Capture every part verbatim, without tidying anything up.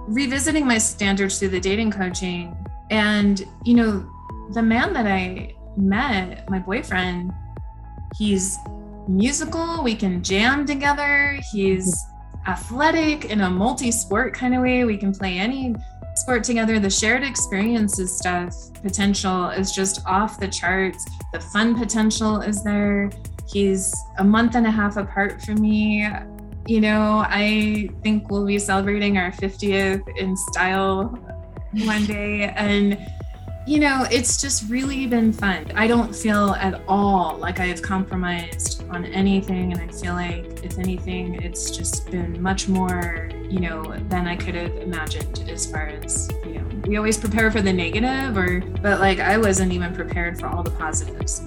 revisiting my standards through the dating coaching. And, you know, the man that I met, my boyfriend, he's musical. We can jam together. He's athletic in a multi-sport kind of way. We can play any sport together. The shared experiences stuff potential is just off the charts. The fun potential is there. He's a month and a half apart from me. You know, I think we'll be celebrating our fiftieth in style one day. And, you know, it's just really been fun. I don't feel at all like I've compromised on anything. And I feel like, if anything, it's just been much more, you know, than I could have imagined as far as, you know, we always prepare for the negative, or, but like I wasn't even prepared for all the positives.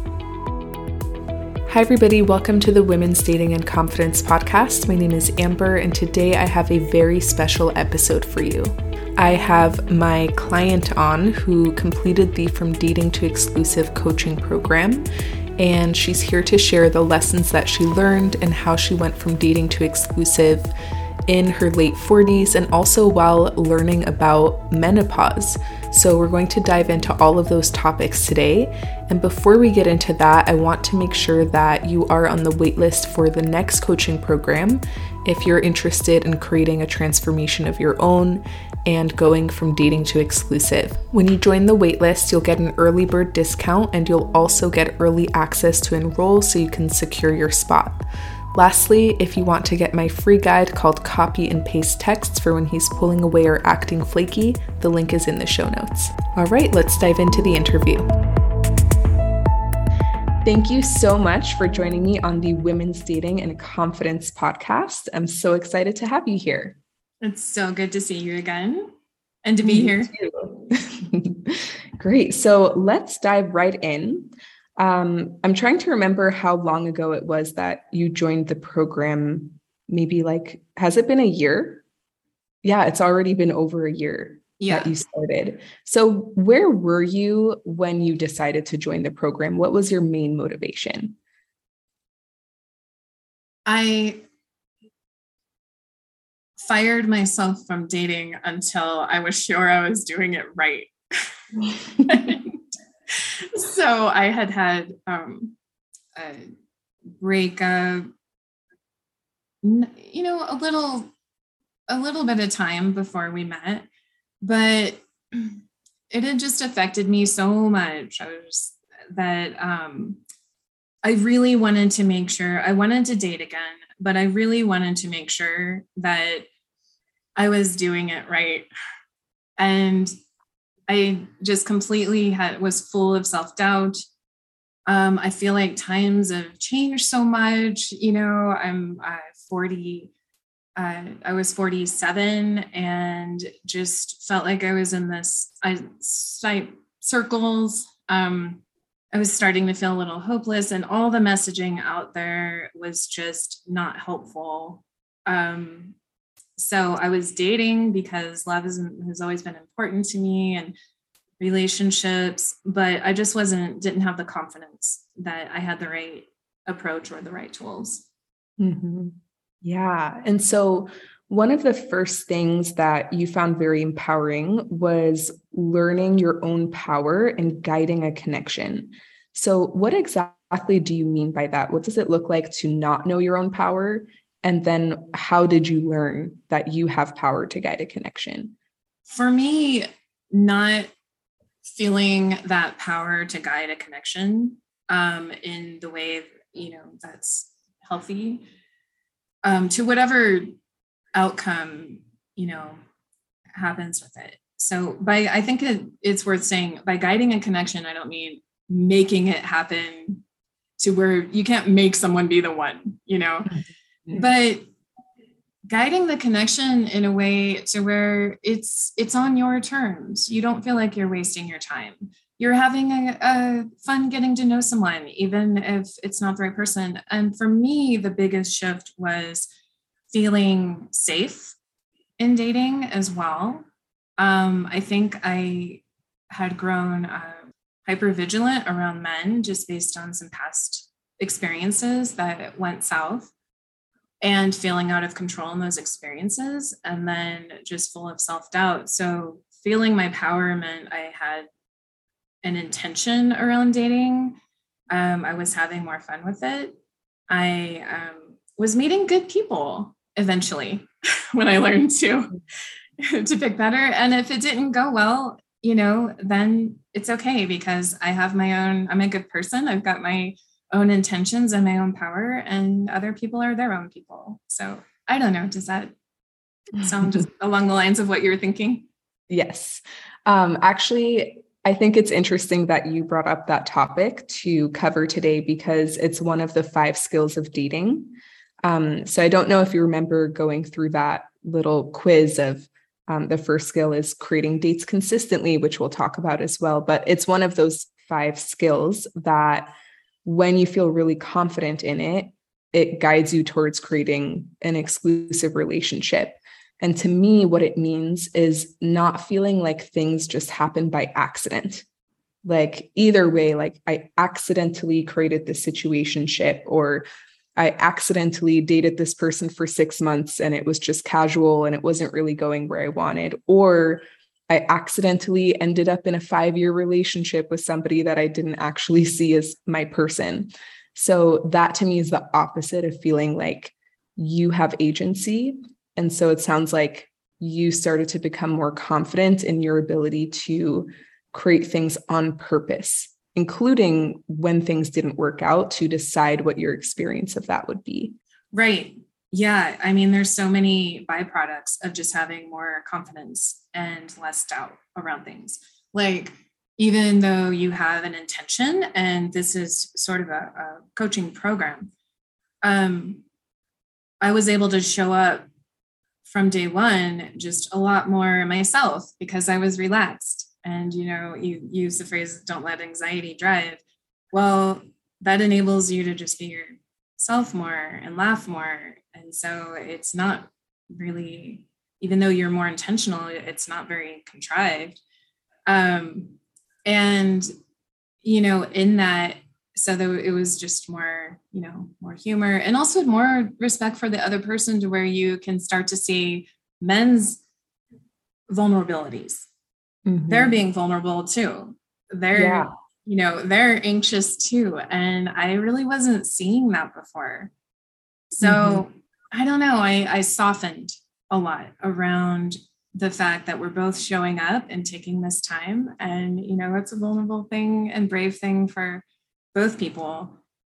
Hi everybody, welcome to the Women's Dating and Confidence podcast. My name is Amber, and today I have a very special episode for you. I have my client on who completed the From Dating to Exclusive coaching program, and she's here to share the lessons that she learned and how she went from dating to exclusive in her late forties, and also while learning about menopause. So we're going to dive into all of those topics today. And before we get into that, I want to make sure that you are on the waitlist for the next coaching program if you're interested in creating a transformation of your own and going from dating to exclusive. When you join the waitlist, you'll get an early bird discount, and you'll also get early access to enroll so you can secure your spot. Lastly, if you want to get my free guide called Copy and Paste Texts for when he's pulling away or acting flaky, the link is in the show notes. All right, let's dive into the interview. Thank you so much for joining me on the Women's Dating and Confidence podcast. I'm so excited to have you here. It's so good to see you again and to be Me here. Great. So let's dive right in. Um, I'm trying to remember how long ago it was that you joined the program. Maybe like, has it been a year? Yeah, it's already been over a year yeah. that you started. So where were you when you decided to join the program? What was your main motivation? I fired myself from dating until I was sure I was doing it right. So I had had um, a breakup, you know, a little, a little bit of time before we met, but it had just affected me so much. I was that um, I really wanted to make sure I wanted to date again, but I really wanted to make sure that I was doing it right. And I just completely had was full of self-doubt. Um, I feel like times have changed so much. You know, I'm uh, forty. Uh, I was forty-seven, and just felt like I was in this I, I, circles. Um, I was starting to feel a little hopeless, and all the messaging out there was just not helpful. Um, So I was dating because love is, has always been important to me, and relationships, but I just wasn't, didn't have the confidence that I had the right approach or the right tools. Mm-hmm. Yeah. And so one of the first things that you found very empowering was learning your own power and guiding a connection. So what exactly do you mean by that? What does it look like to not know your own power? And then how did you learn that you have power to guide a connection? For me, not feeling that power to guide a connection um, in the way, you know, that's healthy um, to whatever outcome, you know, happens with it. So by, I think it, it's worth saying by guiding a connection, I don't mean making it happen to where you can't make someone be the one, you know, but guiding the connection in a way to where it's it's on your terms. You don't feel like you're wasting your time. You're having a, a fun getting to know someone, even if it's not the right person. And for me, the biggest shift was feeling safe in dating as well. Um, I think I had grown uh, hypervigilant around men just based on some past experiences that went south. and feeling out of control in those experiences, and then just full of self-doubt. So feeling my power meant I had an intention around dating. Um, I was having more fun with it. I um, was meeting good people eventually when I learned to to pick better. And if it didn't go well, you know, then it's okay, because I have my own, I'm a good person. I've got my own intentions and my own power, and other people are their own people. So I don't know. Does that sound just along the lines of what you were thinking? Yes. Um, actually, I think it's interesting that you brought up that topic to cover today, because it's one of the five skills of dating. Um, so I don't know if you remember going through that little quiz of um, the first skill is creating dates consistently, which we'll talk about as well. But it's one of those five skills that when you feel really confident in it, it guides you towards creating an exclusive relationship. And to me, what it means is not feeling like things just happen by accident. Like either way, like I accidentally created this situationship, or I accidentally dated this person for six months and it was just casual and it wasn't really going where I wanted, or I accidentally ended up in a five-year relationship with somebody that I didn't actually see as my person. So that to me is the opposite of feeling like you have agency. And so it sounds like you started to become more confident in your ability to create things on purpose, including when things didn't work out, to decide what your experience of that would be. Right. Yeah. I mean, there's so many byproducts of just having more confidence and less doubt around things. Like, even though you have an intention, and this is sort of a, a coaching program, um, I was able to show up from day one just a lot more myself, because I was relaxed. And, you know, you use the phrase, don't let anxiety drive. Well, that enables you to just be yourself more and laugh more. And so it's not really, even though you're more intentional, it's not very contrived. Um, and, you know, in that, so that it was just more, you know, more humor, and also more respect for the other person, to where you can start to see men's vulnerabilities. Mm-hmm. They're being vulnerable too. They're, yeah. you know, they're anxious too. And I really wasn't seeing that before. So mm-hmm. I don't know, I, I softened a lot around the fact that we're both showing up and taking this time. And, you know, it's a vulnerable thing and brave thing for both people.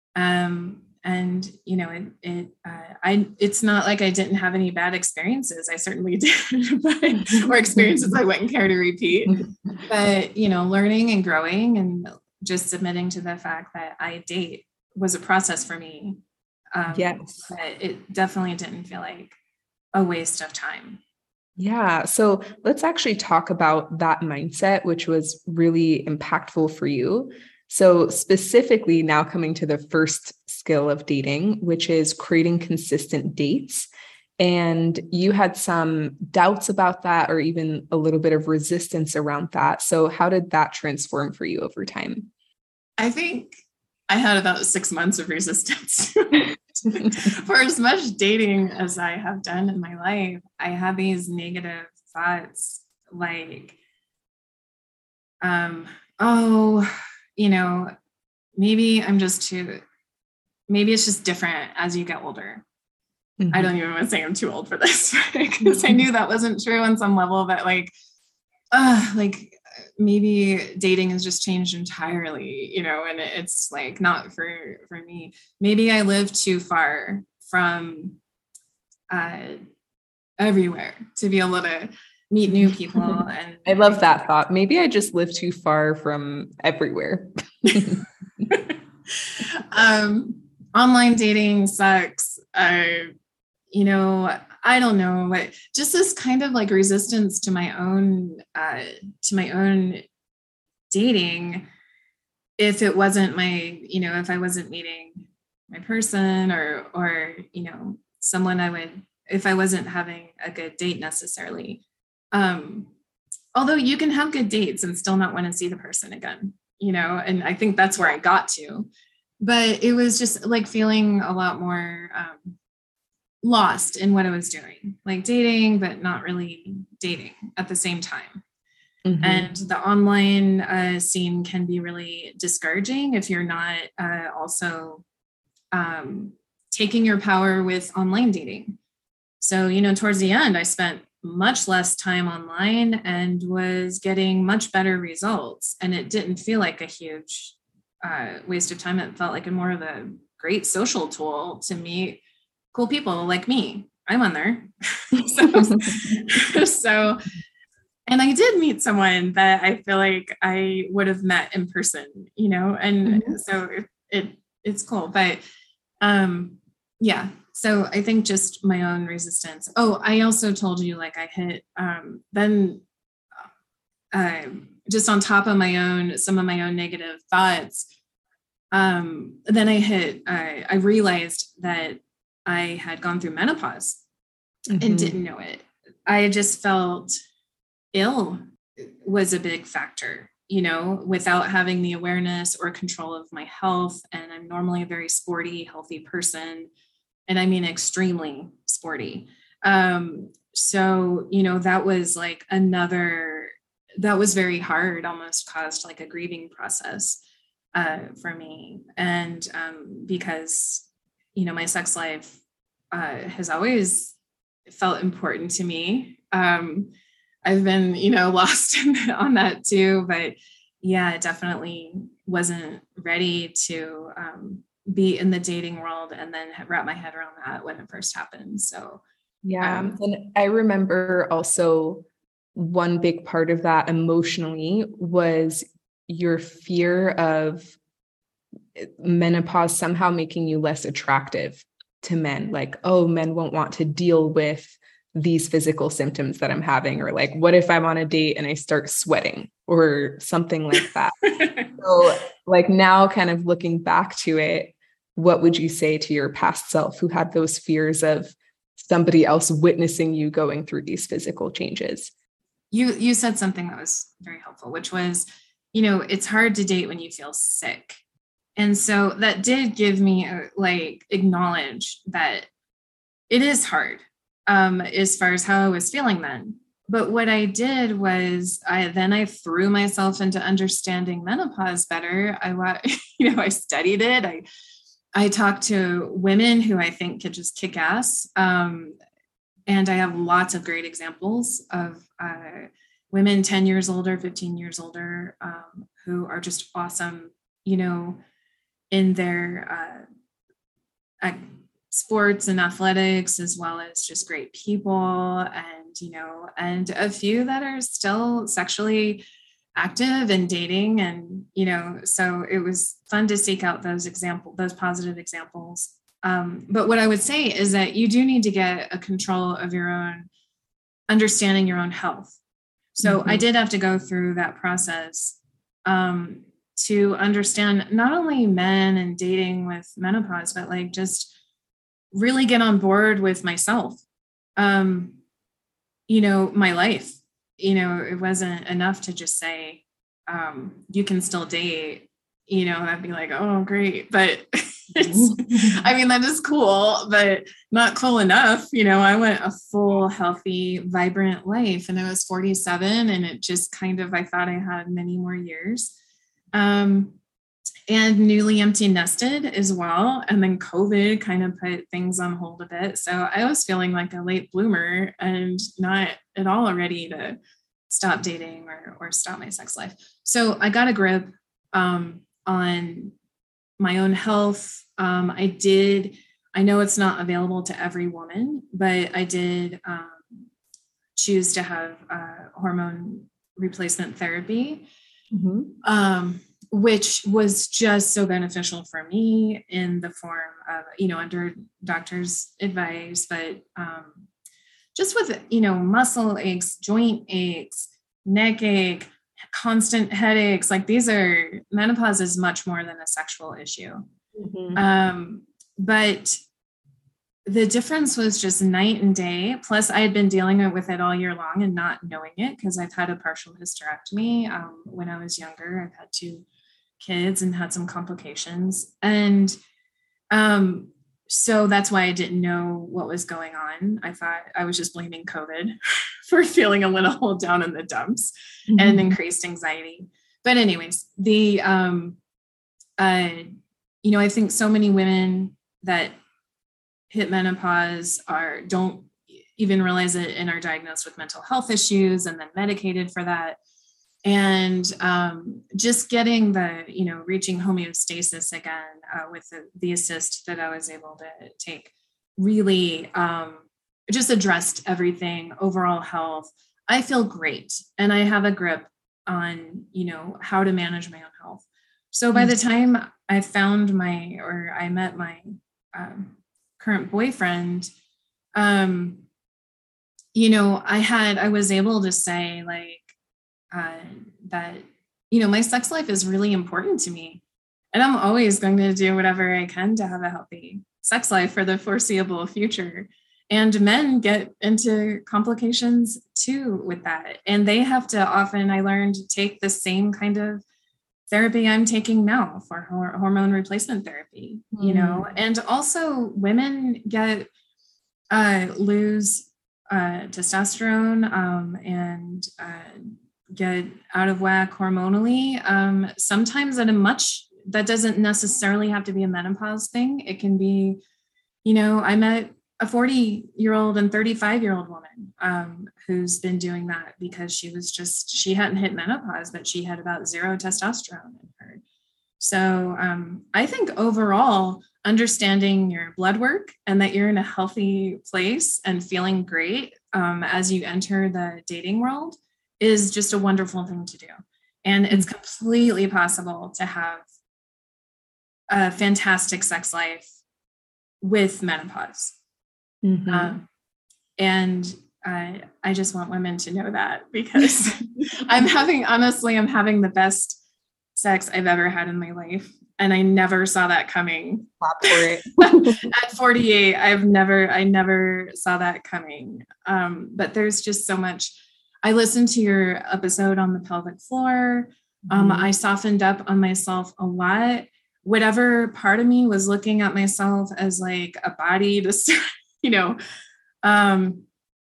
Um, and, you know, it, it, uh, I, it's not like I didn't have any bad experiences. I certainly did, but, or experiences I wouldn't care to repeat, but, you know, learning and growing and just submitting to the fact that I date was a process for me. Um, yes. But it definitely didn't feel like a waste of time. Yeah. So let's actually talk about that mindset, which was really impactful for you. So specifically now coming to the first skill of dating, which is creating consistent dates. And you had some doubts about that, or even a little bit of resistance around that. So how did that transform for you over time? I think I had about six months of resistance. For as much dating as I have done in my life, I have these negative thoughts like, um, oh, you know, maybe I'm just too, maybe it's just different as you get older. Mm-hmm. I don't even want to say I'm too old for this, because I knew that wasn't true on some level, but like, uh, like maybe dating has just changed entirely, you know, and it's like not for, for me. Maybe I live too far from uh, everywhere to be able to meet new people. And I love that thought. Maybe I just live too far from everywhere. um, online dating sucks. Uh, you know, I don't know, but just this kind of like resistance to my own, uh, to my own dating. If it wasn't my, you know, if I wasn't meeting my person, or, or, you know, someone I would, if I wasn't having a good date necessarily. Um, although you can have good dates and still not want to see the person again, you know, and I think that's where I got to, but it was just like feeling a lot more, um, lost in what I was doing, like dating, but not really dating at the same time. Mm-hmm. And the online uh, scene can be really discouraging if you're not uh, also um, taking your power with online dating. So, you know, towards the end, I spent much less time online and was getting much better results. And it didn't feel like a huge uh, waste of time. It felt like a more of a great social tool to meet cool people like me. I'm on there. so, so, and I did meet someone that I feel like I would have met in person, you know, and mm-hmm. so it, it it's cool. But um, yeah, so I think just my own resistance. Oh, I also told you, like I hit, um, then uh, just on top of my own, some of my own negative thoughts. Um, then I hit, uh, I realized that I had gone through menopause mm-hmm. and didn't know it. I just felt ill was a big factor, you know, without having the awareness or control of my health. And I'm normally a very sporty, healthy person. And I mean, extremely sporty. Um, so, you know, that was like another, that was very hard, almost caused like a grieving process uh, for me. And um, because, you know, my sex life uh, has always felt important to me. Um, I've been, you know, lost on that too, but yeah, it definitely wasn't ready to um, be in the dating world and then wrap my head around that when it first happened. So, yeah. Um, and I remember also one big part of that emotionally was your fear of menopause somehow making you less attractive to men. Like, oh, men won't want to deal with these physical symptoms that I'm having, or like, what if I'm on a date and I start sweating or something like that? So like now kind of looking back to it, what would you say to your past self who had those fears of somebody else witnessing you going through these physical changes? You, you said something that was very helpful, which was, you know, it's hard to date when you feel sick. And so that did give me a, like acknowledge that it is hard. Um, as far as how I was feeling then. But what I did was I then I threw myself into understanding menopause better. I, you know, I studied it. I, I talked to women who I think could just kick ass. Um, and I have lots of great examples of uh, women ten years older, fifteen years older, um, who are just awesome, you know, in their uh, sports and athletics, as well as just great people, and, you know, and a few that are still sexually active and dating. And, you know, so it was fun to seek out those examples, those positive examples. Um, but what I would say is that you do need to get a control of your own understanding your own health. So mm-hmm. I did have to go through that process um, to understand not only men and dating with menopause, but like just really get on board with myself, um, you know, my life. You know, it wasn't enough to just say, um, you can still date, you know, I'd be like, oh, great. But it's, I mean, that is cool, but not cool enough. You know, I went a full, healthy, vibrant life, and I was forty-seven, and it just kind of, I thought I had many more years. Um, and newly empty nested as well. And then COVID kind of put things on hold a bit. So I was feeling like a late bloomer and not at all ready to stop dating or, or stop my sex life. So I got a grip um, on my own health. Um, I did, I know it's not available to every woman, but I did um, choose to have uh, hormone replacement therapy. Mm-hmm. Um, which was just so beneficial for me in the form of, you know, under doctor's advice, but um, just with, you know, muscle aches, joint aches, neck ache, constant headaches, like these are, menopause is much more than a sexual issue. Mm-hmm. Um, but the difference was just night and day. Plus I had been dealing with it all year long and not knowing it because I've had a partial hysterectomy um, when I was younger. I've had two kids and had some complications. And um, so that's why I didn't know what was going on. I thought I was just blaming COVID for feeling a little down in the dumps mm-hmm. and increased anxiety. But anyways, the, um, uh, you know, I think so many women that hit menopause are, don't even realize it and are diagnosed with mental health issues and then medicated for that. And um, just getting the, you know, reaching homeostasis again uh, with the, the assist that I was able to take really um, just addressed everything, overall health. I feel great. And I have a grip on, you know, how to manage my own health. So by the time I found my, or I met my um, current boyfriend, um, you know, I had, I was able to say like, Uh, that, you know, my sex life is really important to me. And I'm always going to do whatever I can to have a healthy sex life for the foreseeable future. And men get into complications too with that. And they have to often, I learned, take the same kind of therapy I'm taking now for hor- hormone replacement therapy, mm. you know, and also women get, uh, lose uh, testosterone um, and, uh, get out of whack hormonally, um, sometimes at a much, that doesn't necessarily have to be a menopause thing. It can be, you know, I met a forty year old and thirty-five year old woman um, who's been doing that because she was just, she hadn't hit menopause, but she had about zero testosterone in her. So um, I think overall, understanding your blood work and that you're in a healthy place and feeling great um, as you enter the dating world is just a wonderful thing to do. And it's completely possible to have a fantastic sex life with menopause. Mm-hmm. Um, and I, I just want women to know that because I'm having, honestly, I'm having the best sex I've ever had in my life. And I never saw that coming. At forty-eight, I've never, I never saw that coming. Um, but there's just so much. I listened to your episode on the pelvic floor. Um, mm-hmm. I softened up on myself a lot. Whatever part of me was looking at myself as like a body to, you know, um,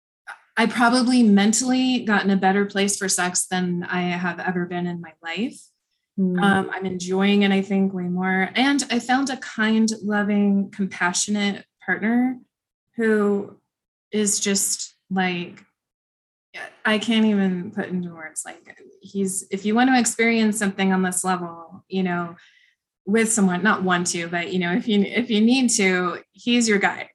I probably mentally got in a better place for sex than I have ever been in my life. Mm-hmm. Um, I'm enjoying it, I think, way more. And I found a kind, loving, compassionate partner who is just like, I can't even put into words. Like he's, if you want to experience something on this level, you know, with someone, not want to, but you know, if you, if you need to, he's your guy.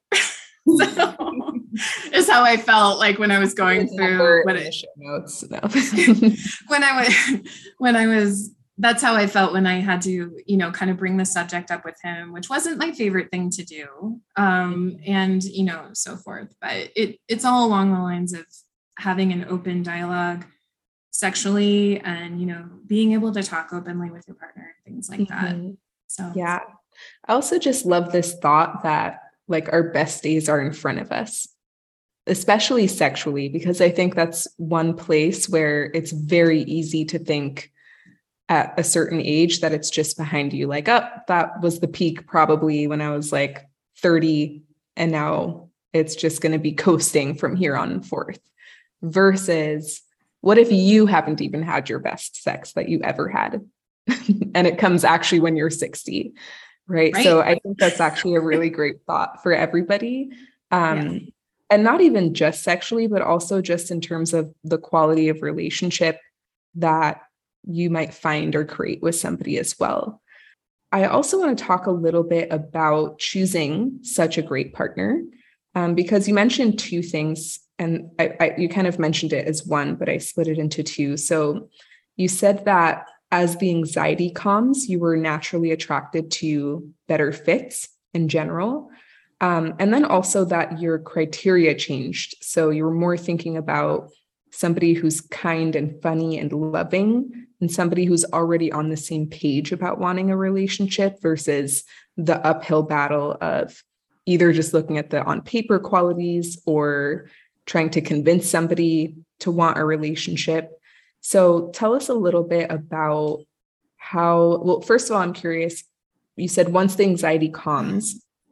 So is how I felt like when I was going through what it, show notes. No. when I was, when I was, that's how I felt when I had to, you know, kind of bring the subject up with him, which wasn't my favorite thing to do. Um, and, you know, so forth, but it, it's all along the lines of having an open dialogue sexually and, you know, being able to talk openly with your partner, things like mm-hmm. that. So, yeah. I also just love this thought that like our best days are in front of us, especially sexually, because I think that's one place where it's very easy to think at a certain age that it's just behind you. Like, oh, that was the peak probably when I was like thirty and now it's just going to be coasting from here on forth. Versus what if you haven't even had your best sex that you ever had and it comes actually when you're sixty, right? right? So I think that's actually a really great thought for everybody. Um, yeah. And not even just sexually, but also just in terms of the quality of relationship that you might find or create with somebody as well. I also want to talk a little bit about choosing such a great partner, um, because you mentioned two things. And I, I, you kind of mentioned it as one, but I split it into two. So you said that as the anxiety calms, you were naturally attracted to better fits in general. Um, and then also that your criteria changed. So you were more thinking about somebody who's kind and funny and loving and somebody who's already on the same page about wanting a relationship versus the uphill battle of either just looking at the on paper qualities or trying to convince somebody to want a relationship. So tell us a little bit about how, well, first of all, I'm curious, you said once the anxiety calms,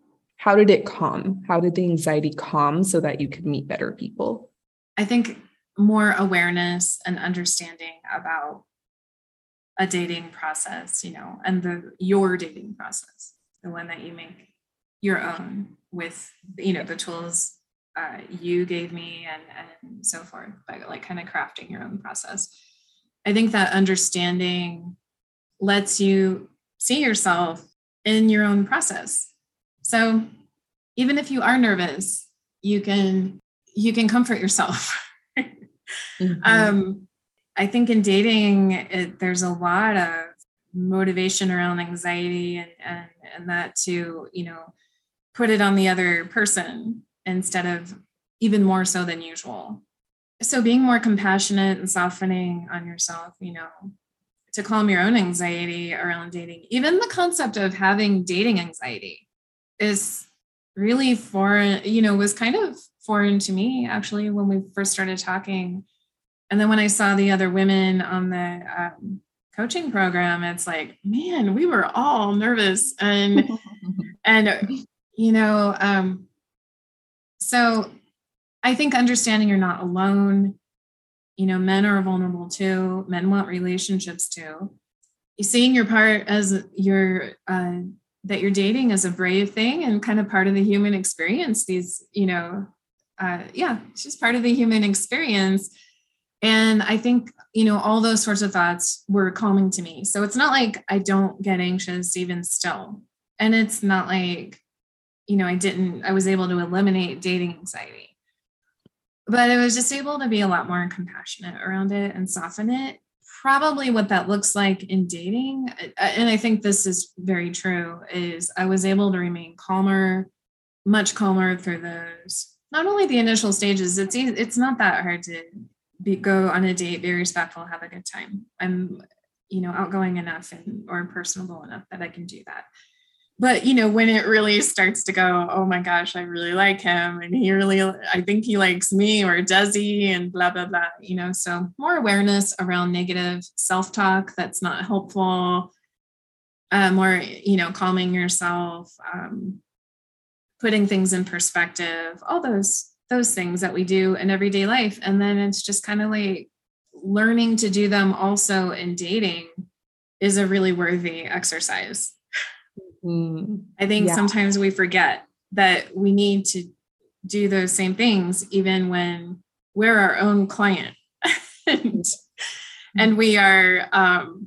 how did it calm? How did the anxiety calm so that you could meet better people? I think more awareness and understanding about a dating process, you know, and the your dating process, the one that you make your own with, you know, the tools uh, you gave me and, and so forth, by like kind of crafting your own process. I think that understanding lets you see yourself in your own process. So even if you are nervous, you can you can comfort yourself. mm-hmm. um, I think in dating, it, there's a lot of motivation around anxiety and, and and that to, you know, put it on the other person instead of even more so than usual. So being more compassionate and softening on yourself, you know, to calm your own anxiety around dating. Even the concept of having dating anxiety is really foreign, you know, was kind of foreign to me actually when we first started talking. And then when I saw the other women on the um, coaching program, it's like, man, we were all nervous and, and, you know, um, so I think understanding you're not alone, you know, men are vulnerable too. Men want relationships too. Seeing your part as your, uh, that you're dating is a brave thing and kind of part of the human experience. These, you know, uh, yeah, it's just part of the human experience. And I think, you know, all those sorts of thoughts were calming to me. So it's not like I don't get anxious even still. And it's not like, you know, I didn't, I was able to eliminate dating anxiety, but I was just able to be a lot more compassionate around it and soften it. Probably what that looks like in dating, and I think this is very true, is I was able to remain calmer, much calmer through those, not only the initial stages, it's it's not that hard to be, go on a date, be respectful, have a good time. I'm, you know, outgoing enough and or personable enough that I can do that. But, you know, when it really starts to go, oh my gosh, I really like him and he really, I think he likes me, or does he, and blah, blah, blah, you know, so more awareness around negative self-talk that's not helpful, uh, more, you know, calming yourself, um, putting things in perspective, all those, those things that we do in everyday life. And then it's just kind of like learning to do them also in dating is a really worthy exercise. Mm, I think yeah. sometimes we forget that we need to do those same things, even when we're our own client and, and we are um,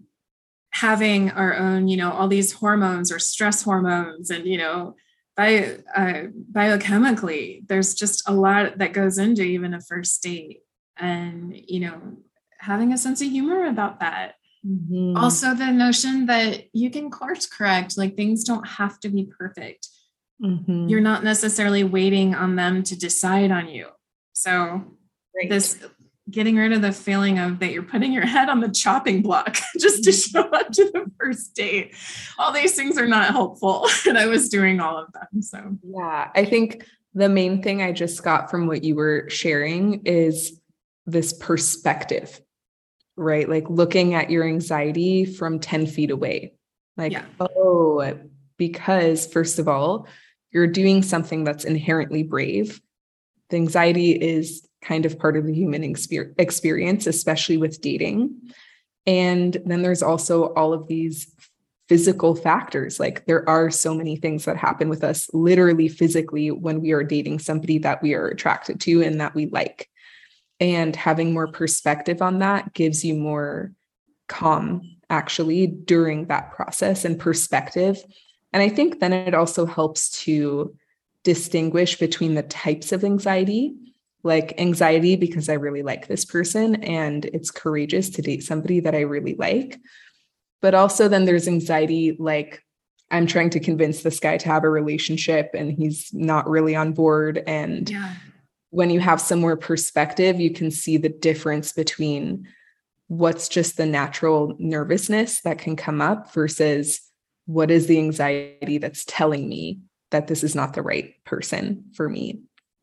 having our own, you know, all these hormones or stress hormones and, you know, bio, uh, biochemically, there's just a lot that goes into even a first date and, you know, having a sense of humor about that. Mm-hmm. Also, the notion that you can course correct, like things don't have to be perfect. Mm-hmm. You're not necessarily waiting on them to decide on you. So Great. This getting rid of the feeling of that you're putting your head on the chopping block just to show up to the first date. All these things are not helpful. And I was doing all of them. So yeah, I think the main thing I just got from what you were sharing is this perspective. Right? Like looking at your anxiety from ten feet away. Like, yeah. oh, because first of all, you're doing something that's inherently brave. The anxiety is kind of part of the human exper- experience, especially with dating. And then there's also all of these physical factors. Like there are so many things that happen with us literally physically when we are dating somebody that we are attracted to and that we like. And having more perspective on that gives you more calm actually during that process and perspective. And I think then it also helps to distinguish between the types of anxiety, like anxiety because I really like this person and it's courageous to date somebody that I really like. But also then there's anxiety like I'm trying to convince this guy to have a relationship and he's not really on board. And yeah. When you have some more perspective, you can see the difference between what's just the natural nervousness that can come up versus what is the anxiety that's telling me that this is not the right person for me.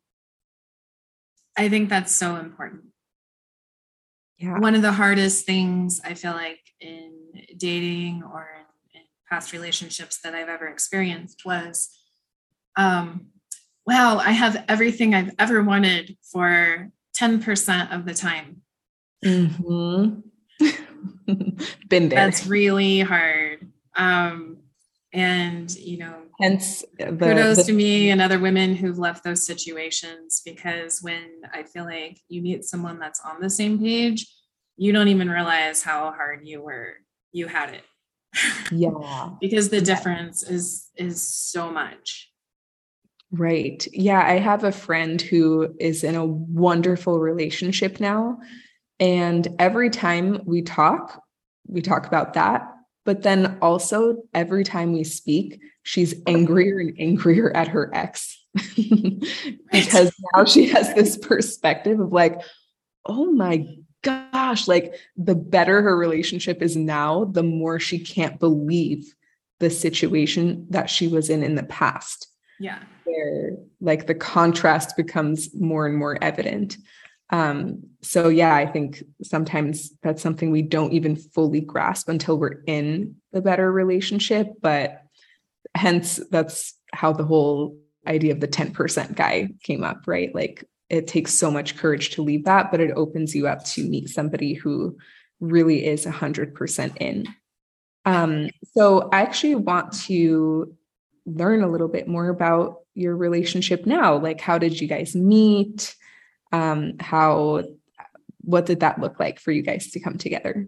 I think that's so important. Yeah. One of the hardest things I feel like in dating or in, in past relationships that I've ever experienced was um, wow, I have everything I've ever wanted for ten percent of the time. Mm-hmm. Been there. That's really hard. Um, and, you know, hence the, kudos the, to me and other women who've left those situations, because when I feel like you meet someone that's on the same page, you don't even realize how hard you were, you had it. Yeah. Because the yeah. difference is, is so much. Right. Yeah. I have a friend who is in a wonderful relationship now. And every time we talk, we talk about that. But then also every time we speak, she's angrier and angrier at her ex because now she has this perspective of like, oh my gosh, like the better her relationship is now, the more she can't believe the situation that she was in in the past. Yeah. Where like the contrast becomes more and more evident. Um, so yeah, I think sometimes that's something we don't even fully grasp until we're in the better relationship, but hence that's how the whole idea of the ten percent guy came up, right? Like it takes so much courage to leave that, but it opens you up to meet somebody who really is a hundred percent in. Um, so I actually want to learn a little bit more about your relationship now. Like, how did you guys meet? Um, how, what did that look like for you guys to come together?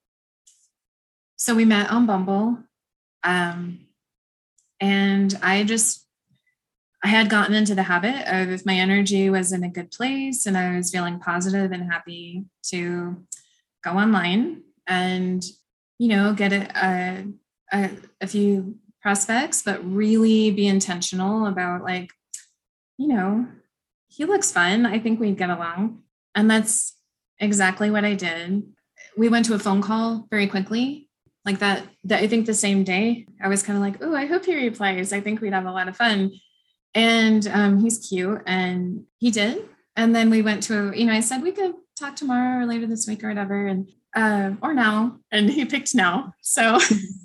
So we met on Bumble. Um, and I just, I had gotten into the habit of, if my energy was in a good place and I was feeling positive and happy, to go online and, you know, get a, a, a few prospects, but really be intentional about like, you know, he looks fun. I think we'd get along. And that's exactly what I did. We went to a phone call very quickly, like that, that I think the same day. I was kind of like, oh, I hope he replies. I think we'd have a lot of fun. And um, he's cute, and he did. And then we went to, a, you know, I said we could talk tomorrow or later this week or whatever, and uh, or now. And he picked now. So,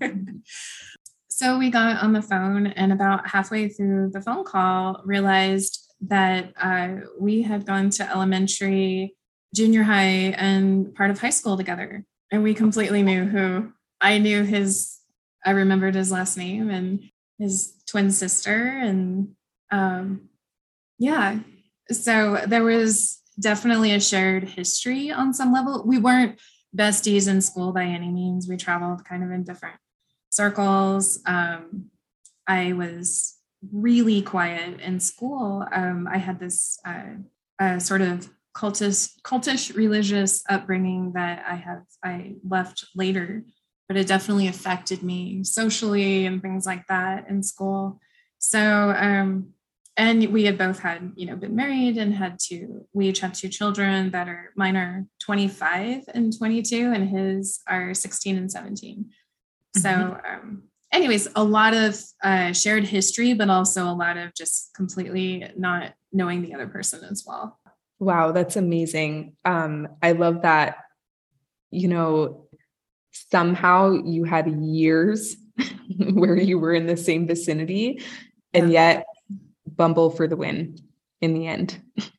so we got on the phone, and about halfway through the phone call, realized that uh, we had gone to elementary, junior high, and part of high school together. And we completely knew who, I knew his, I remembered his last name and his twin sister. And um, yeah, so there was definitely a shared history on some level. We weren't besties in school by any means. We traveled kind of in different circles. Um, I was really quiet in school. Um, I had this uh, uh, sort of cultish, cultish religious upbringing that I have I left later, but it definitely affected me socially and things like that in school. So, um, and we had both had, you know, been married and had two, we each have two children that are, mine are twenty-five and twenty-two, and his are sixteen and seventeen. Mm-hmm. So, um, anyways, a lot of uh, shared history, but also a lot of just completely not knowing the other person as well. Wow, that's amazing. Um, I love that, you know, somehow you had years where you were in the same vicinity, and yeah. yet Bumble for the win in the end.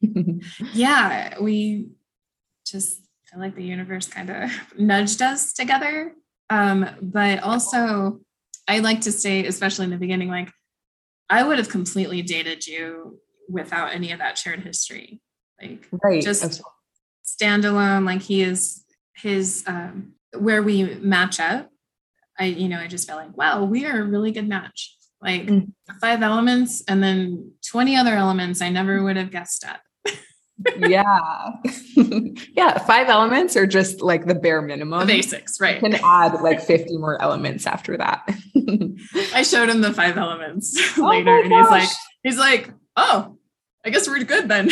Yeah, we just feel like the universe kind of nudged us together. Um, but also, I like to say, especially in the beginning, like I would have completely dated you without any of that shared history. Like right. Just standalone, like he is his, um, where we match up. I, you know, I just felt like, wow, we are a really good match. Like mm. five elements and then twenty other elements I never would have guessed at. Yeah. Yeah. Five elements are just like the bare minimum. The basics, right? You can add like fifty more elements after that. I showed him the five elements oh later and he's like, he's like, oh, I guess we're good then.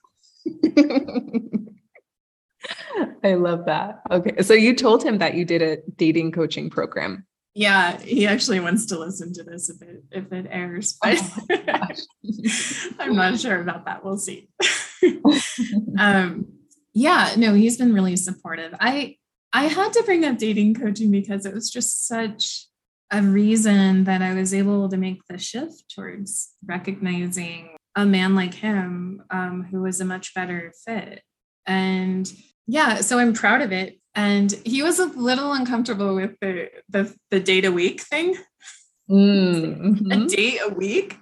I love that. Okay. So you told him that you did a dating coaching program. Yeah, he actually wants to listen to this if it if it airs, but oh I'm not sure about that. We'll see. um, yeah, no, he's been really supportive. I I had to bring up dating coaching because it was just such a reason that I was able to make the shift towards recognizing a man like him, um, who was a much better fit. And yeah, so I'm proud of it. And he was a little uncomfortable with the the, the date a week thing. Mm-hmm. A date a week.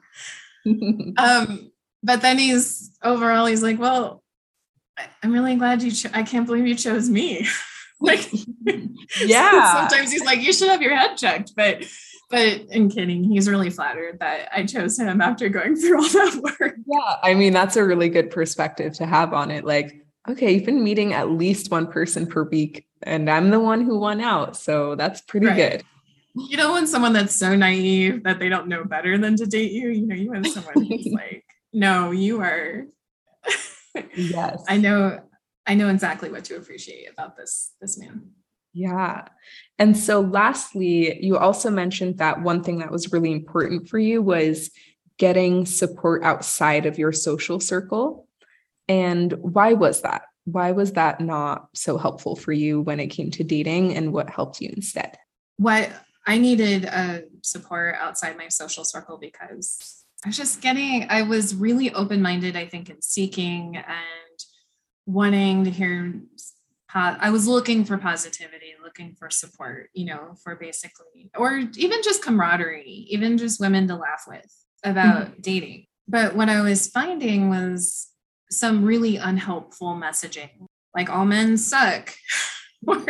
um, but then he's overall, he's like, well, I'm really glad you, cho- I can't believe you chose me. Like, yeah. Sometimes he's like, you should have your head checked, but, but I'm kidding. He's really flattered that I chose him after going through all that work. Yeah. I mean, that's a really good perspective to have on it. Like, okay, you've been meeting at least one person per week and I'm the one who won out. So that's pretty right. good. You don't want someone that's so naive that they don't know better than to date you. You know, you want someone who's like, no, you are. Yes. I know. I know exactly what to appreciate about this, this man. Yeah. And so lastly, you also mentioned that one thing that was really important for you was getting support outside of your social circle. And why was that? Why was that not so helpful for you when it came to dating, and what helped you instead? What I needed uh, support outside my social circle because I was just getting, I was really open-minded, I think, in seeking and wanting to hear, I was looking for positivity, looking for support, you know, for basically, or even just camaraderie, even just women to laugh with about mm-hmm. dating. But what I was finding was some really unhelpful messaging, like all men suck, or,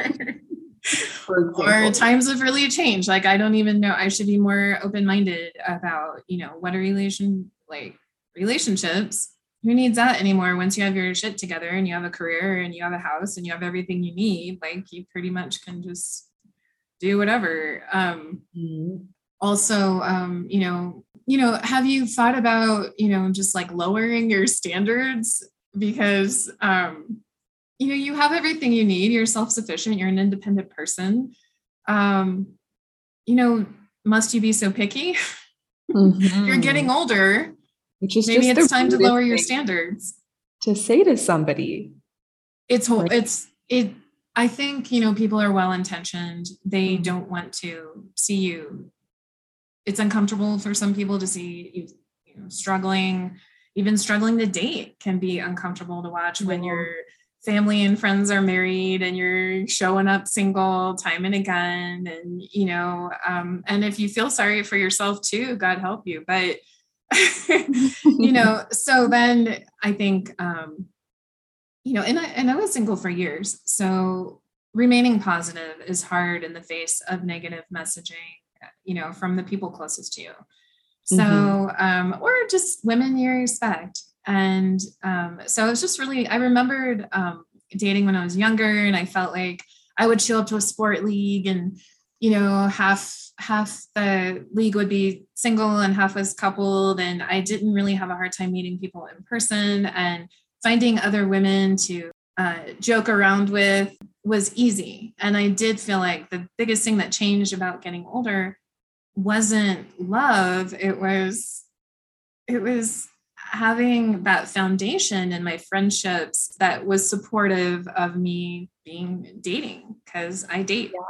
or times have really changed. Like, I don't even know, I should be more open-minded about, you know, what are relation, like relationships. Who needs that anymore? Once you have your shit together and you have a career and you have a house and you have everything you need, like you pretty much can just do whatever. Um, mm-hmm. Also, um, you know, you know, have you thought about, you know, just like lowering your standards because, um, you know, you have everything you need. You're self-sufficient. You're an independent person. Um, you know, must you be so picky? Mm-hmm. You're getting older. Which is maybe it's time to lower your standards. To say to somebody. It's whole, it's, it, I think, you know, people are well-intentioned. They mm-hmm. don't want to see you. It's uncomfortable for some people to see you, you know, struggling, even struggling to date can be uncomfortable to watch mm-hmm. when your family and friends are married and you're showing up single time and again. And, you know, um, and if you feel sorry for yourself too, God help you. But you know, so then I think, um, you know, and I, and I was single for years. So remaining positive is hard in the face of negative messaging, you know, from the people closest to you. So, mm-hmm. um, or just women you respect. And um, so it was just really, I remembered um, dating when I was younger and I felt like I would show up to a sport league and, you know, half half the league would be single and half was coupled. And I didn't really have a hard time meeting people in person, and finding other women to uh, joke around with was easy. And I did feel like the biggest thing that changed about getting older wasn't love. It was, it was having that foundation in my friendships that was supportive of me being dating, because I date. Yeah.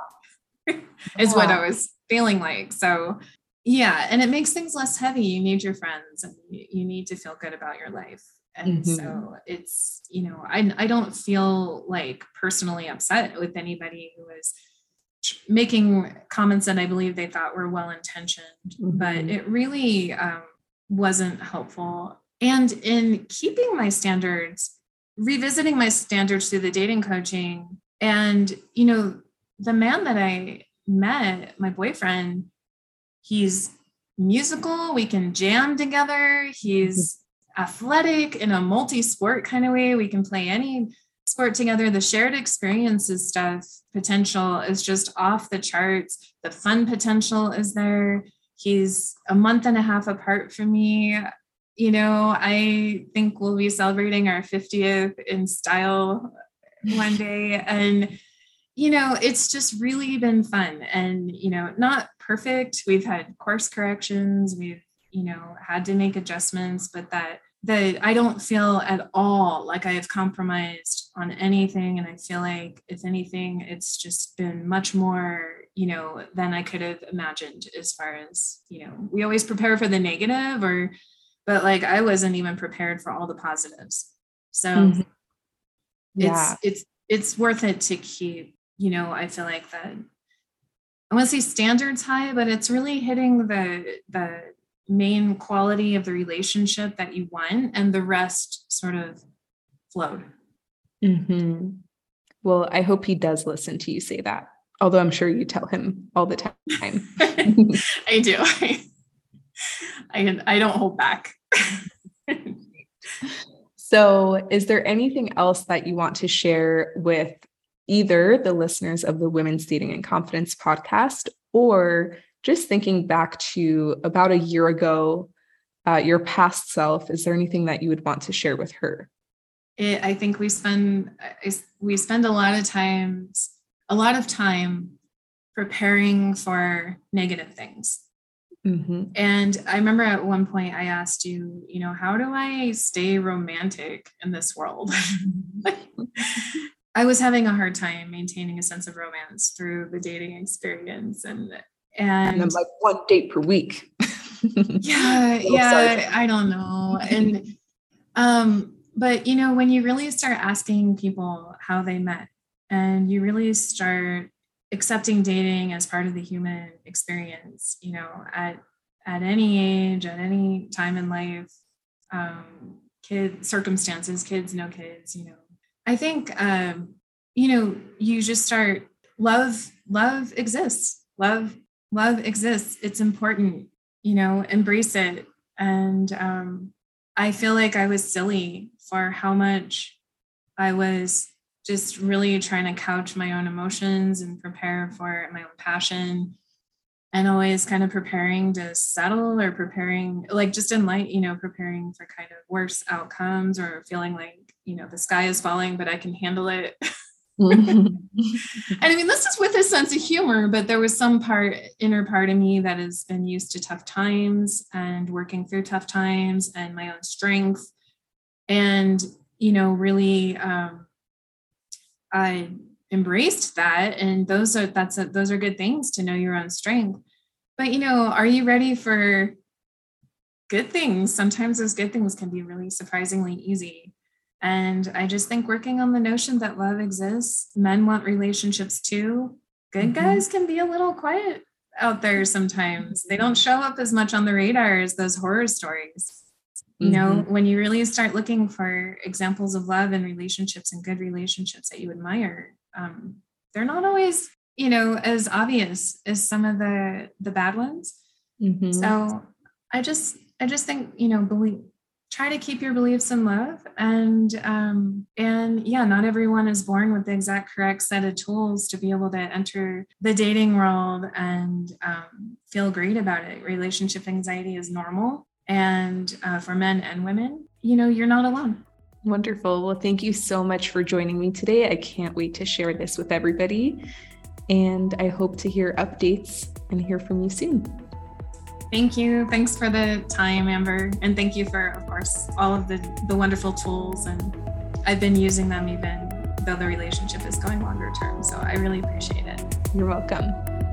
is yeah. what I was feeling like. So yeah. And it makes things less heavy. You need your friends and you need to feel good about your life. And mm-hmm. so it's, you know, I, I don't feel like personally upset with anybody who is making comments that I believe they thought were well-intentioned, mm-hmm. but it really um, wasn't helpful. And in keeping my standards, revisiting my standards through the dating coaching, and, you know, the man that I met, my boyfriend, he's musical. We can jam together. He's athletic in a multi-sport kind of way. We can play any sport together. The shared experiences stuff potential is just off the charts. The fun potential is there. He's a month and a half apart from me. You know, I think we'll be celebrating our fiftieth in style one day. And you know, it's just really been fun and, you know, not perfect. We've had course corrections. We've, you know, had to make adjustments, but that, that I don't feel at all like I have compromised on anything. And I feel like if anything, it's just been much more you know, than I could have imagined as far as, you know, we always prepare for the negative or, but like, I wasn't even prepared for all the positives. So mm-hmm. yeah. it's, it's, it's worth it to keep, you know, I feel like that, I want to say standards high, but it's really hitting the, the main quality of the relationship that you want, and the rest sort of flowed. Mm-hmm. Well, I hope he does listen to you say that, although I'm sure you tell him all the time. I do. I, I, I don't hold back. So is there anything else that you want to share with either the listeners of the Women's Dating and Confidence podcast, or just thinking back to about a year ago, uh, your past self? Is there anything that you would want to share with her? It, I think we spend we spend a lot of times, a lot of time preparing for negative things. Mm-hmm. And I remember at one point I asked you, you know, how do I stay romantic in this world? I was having a hard time maintaining a sense of romance through the dating experience, and and, and I'm like one date per week. yeah, yeah, I don't know, and um. But, you know, when you really start asking people how they met, and you really start accepting dating as part of the human experience, you know, at, at any age, at any time in life, um, kid circumstances, kids, no kids, you know, I think, um, you know, you just start love, love exists, love, love exists. It's important, you know, embrace it. And, um, I feel like I was silly for how much I was just really trying to couch my own emotions and prepare for my own passion, and always kind of preparing to settle, or preparing like just in light, you know, preparing for kind of worse outcomes, or feeling like, you know, the sky is falling, but I can handle it. And I mean, this is with a sense of humor, but there was some part, inner part of me that has been used to tough times and working through tough times and my own strength. And, you know, really, um, I embraced that. And those are, that's a, those are good things to know your own strength. But, you know, are you ready for good things? Sometimes those good things can be really surprisingly easy. And I just think working on the notion that love exists, men want relationships too. Good mm-hmm. guys can be a little quiet out there sometimes. They don't show up as much on the radar as those horror stories. You mm-hmm. know, when you really start looking for examples of love and relationships and good relationships that you admire, um, they're not always, you know, as obvious as some of the, the bad ones. Mm-hmm. So I just, I just think, you know, believe, try to keep your beliefs in love, and, um, and yeah, not everyone is born with the exact correct set of tools to be able to enter the dating world and, um, feel great about it. Relationship anxiety is normal. And, uh, for men and women, you know, you're not alone. Wonderful. Well, thank you so much for joining me today. I can't wait to share this with everybody. And I hope to hear updates and hear from you soon. Thank you. Thanks for the time, Amber. And thank you for, of course, all of the, the wonderful tools. And I've been using them even though the relationship is going longer term. So I really appreciate it. You're welcome.